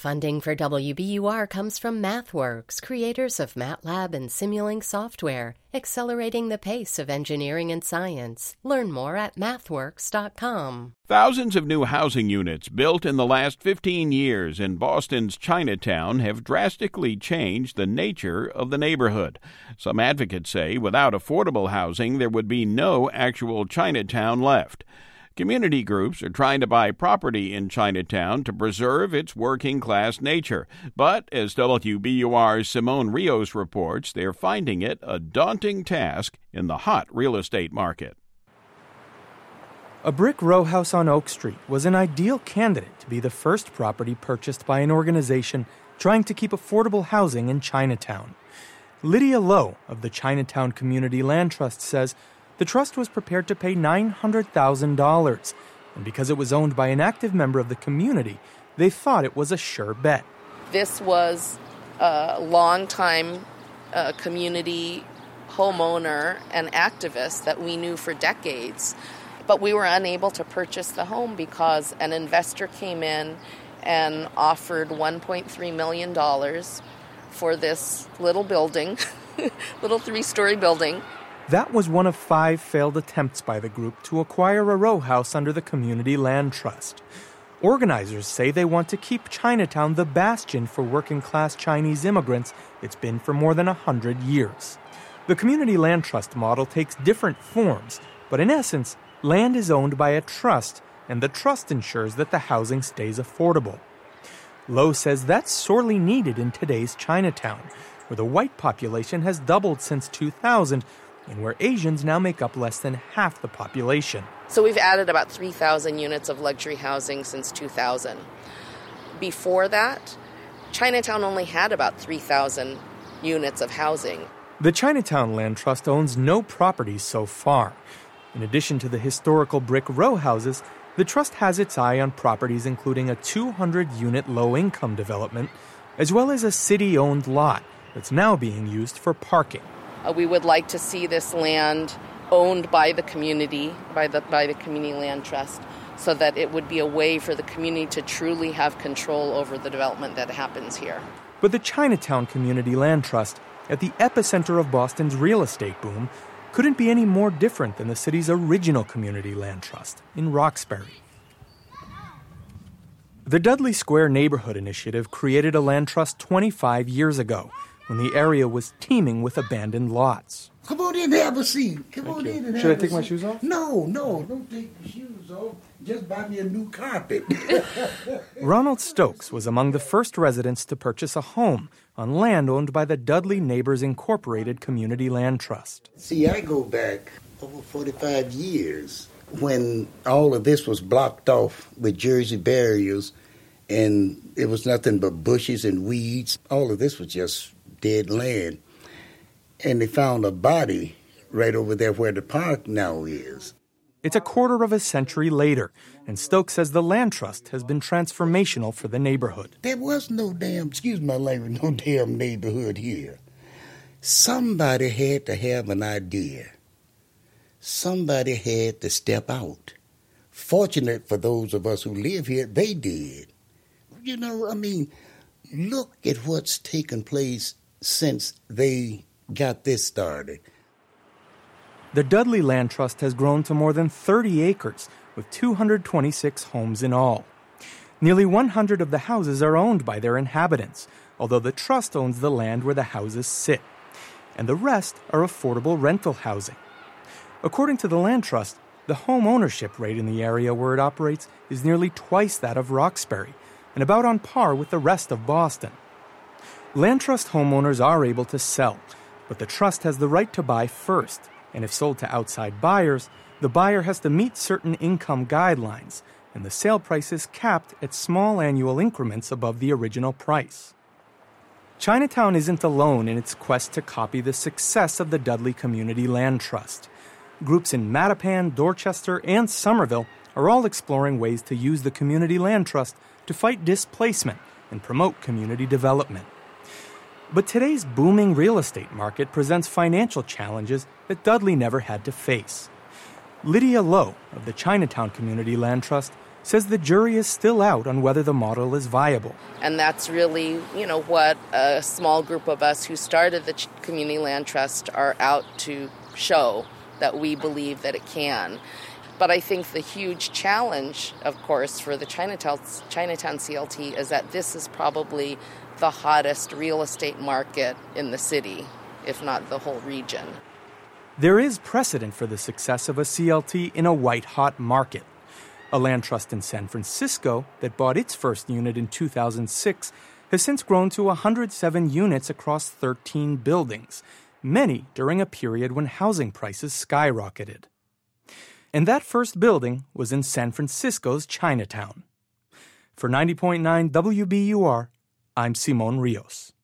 Funding for WBUR comes from MathWorks, creators of MATLAB and Simulink software, accelerating the pace of engineering and science. Learn more at mathworks.com. Thousands of new housing units built in the last 15 years in Boston's Chinatown have drastically changed the nature of the neighborhood. Some advocates say without affordable housing, there would be no actual Chinatown left. Community groups are trying to buy property in Chinatown to preserve its working-class nature. But, as WBUR's Simone Rios reports, they're finding it a daunting task in the hot real estate market. A brick row house on Oak Street was an ideal candidate to be the first property purchased by an organization trying to keep affordable housing in Chinatown. Lydia Lowe of the Chinatown Community Land Trust says the trust was prepared to pay $900,000, and because it was owned by an active member of the community, they thought it was a sure bet. This was a longtime community homeowner and activist that we knew for decades, but we were unable to purchase the home because an investor came in and offered $1.3 million for this little building, little 3-story building. That was one of 5 failed attempts by the group to acquire a row house under the Community Land Trust. Organizers say they want to keep Chinatown the bastion for working-class Chinese immigrants it's been for more than 100 years. The Community Land Trust model takes different forms, but in essence, land is owned by a trust, and the trust ensures that the housing stays affordable. Lowe says that's sorely needed in today's Chinatown, where the white population has doubled since 2000, and where Asians now make up less than half the population. So we've added about 3,000 units of luxury housing since 2000. Before that, Chinatown only had about 3,000 units of housing. The Chinatown Land Trust owns no properties so far. In addition to the historical brick row houses, the trust has its eye on properties including a 200-unit low-income development, as well as a city-owned lot that's now being used for parking. We would like to see this land owned by the community, by the Community Land Trust, so that it would be a way for the community to truly have control over the development that happens here. But the Chinatown Community Land Trust, at the epicenter of Boston's real estate boom, couldn't be any more different than the city's original Community Land Trust in Roxbury. The Dudley Square Neighborhood Initiative created a land trust 25 years ago, when the area was teeming with abandoned lots. Come on in and have a seat. Come on in and have a seat. Should I take my shoes off? No, don't take your shoes off. Just buy me a new carpet. Ronald Stokes was among the first residents to purchase a home on land owned by the Dudley Neighbors Incorporated Community Land Trust. See, I go back over 45 years when all of this was blocked off with Jersey barriers and it was nothing but bushes and weeds. All of this was just dead land. And they found a body right over there where the park now is. It's a quarter of a century later, and Stokes says the land trust has been transformational for the neighborhood. There was no damn, excuse my language, no damn neighborhood here. Somebody had to have an idea. Somebody had to step out. Fortunate for those of us who live here, they did. You know, I mean, look at what's taken place since they got this started. The Dudley Land Trust has grown to more than 30 acres, with 226 homes in all. Nearly 100 of the houses are owned by their inhabitants, although the trust owns the land where the houses sit. And the rest are affordable rental housing. According to the Land Trust, the home ownership rate in the area where it operates is nearly twice that of Roxbury, and about on par with the rest of Boston. Land Trust homeowners are able to sell, but the trust has the right to buy first, and if sold to outside buyers, the buyer has to meet certain income guidelines, and the sale price is capped at small annual increments above the original price. Chinatown isn't alone in its quest to copy the success of the Dudley Community Land Trust. Groups in Mattapan, Dorchester, and Somerville are all exploring ways to use the Community Land Trust to fight displacement and promote community development. But today's booming real estate market presents financial challenges that Dudley never had to face. Lydia Lowe of the Chinatown Community Land Trust says the jury is still out on whether the model is viable. And that's really, what a small group of us who started the Community Land Trust are out to show, that we believe that it can. But I think the huge challenge, of course, for the Chinatown CLT is that this is probably the hottest real estate market in the city, if not the whole region. There is precedent for the success of a CLT in a white-hot market. A land trust in San Francisco that bought its first unit in 2006 has since grown to 107 units across 13 buildings, many during a period when housing prices skyrocketed. And that first building was in San Francisco's Chinatown. For 90.9 WBUR, I'm Simon Rios.